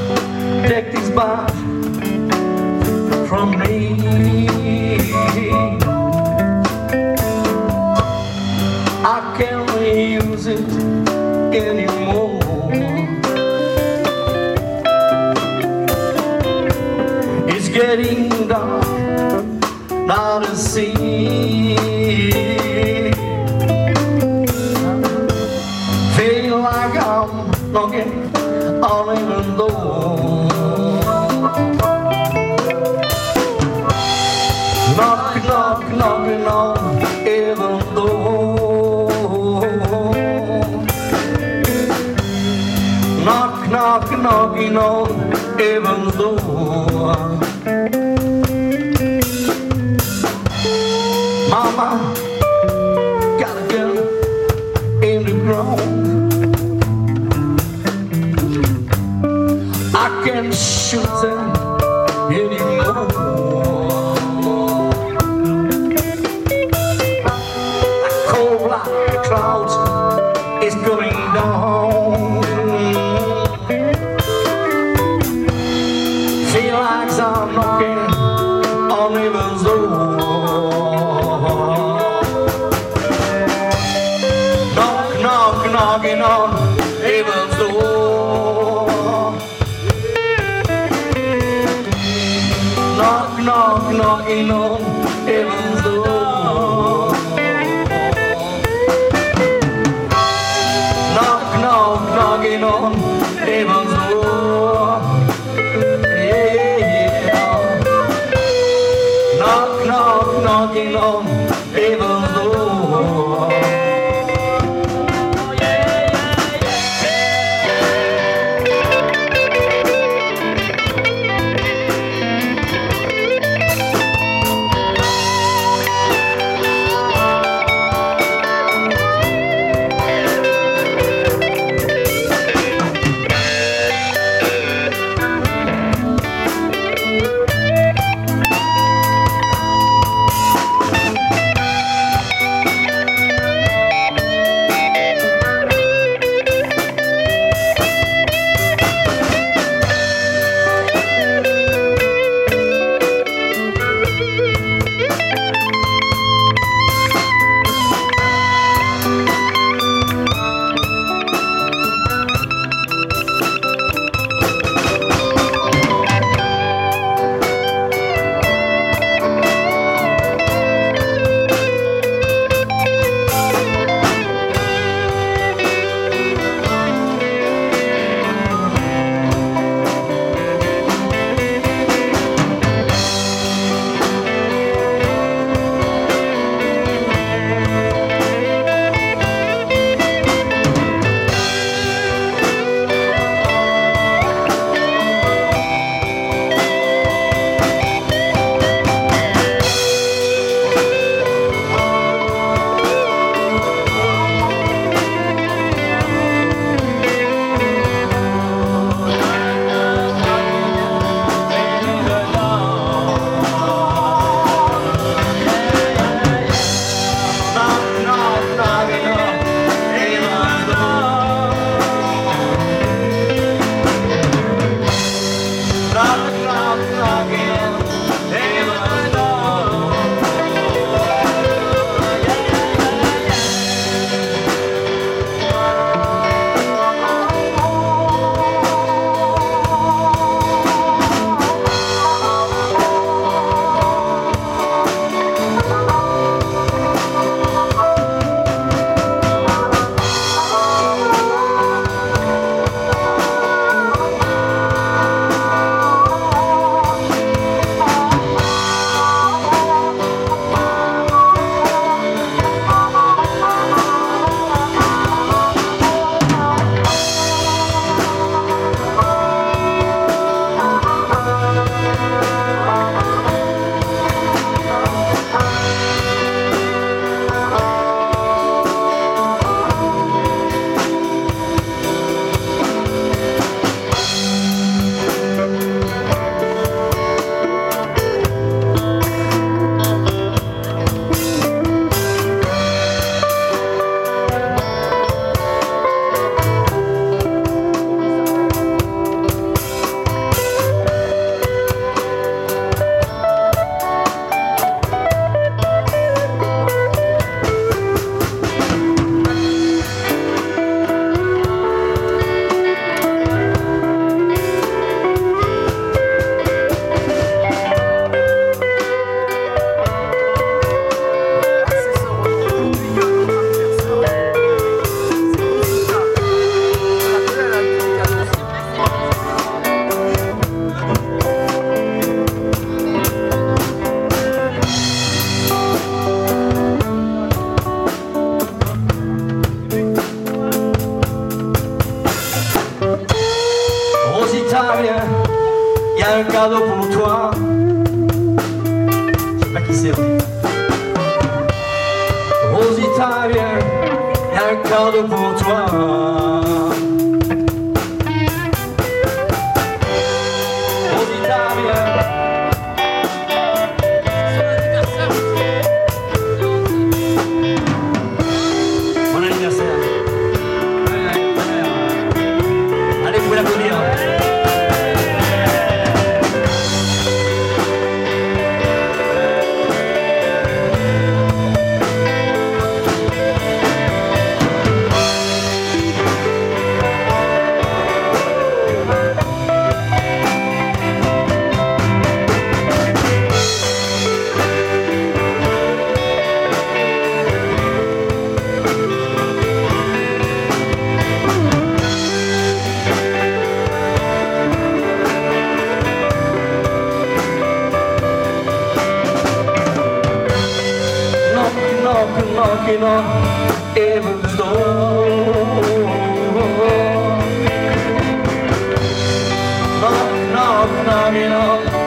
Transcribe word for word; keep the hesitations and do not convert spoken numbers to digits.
take this back from me. I can't use it anymore. It's getting dark now to see. Feel like I'm knocking on the door. Knock, knock, knocking on heaven's door. Knock, knock, knocking on heaven's door. Mama got a gun in the ground. I can't shoot them anymore. A cold black cloud is going down. Feel like I'm knocking on heaven's door. Knock, knock, knocking on heaven's door. Knock, knock, knocking on heaven's door. Knock, knock, knocking on heaven's door. Yeah, yeah. Knock, knock, knocking on heaven's door. viens, y a un cadeau pour toi. Je sais pas qui c'est, Rosita, viens, y a un cadeau pour toi. Rosita, viens. Bon anniversaire. Allez, vous pouvez l'applaudir. Knocking on heaven's door. Knock, knock, knocking on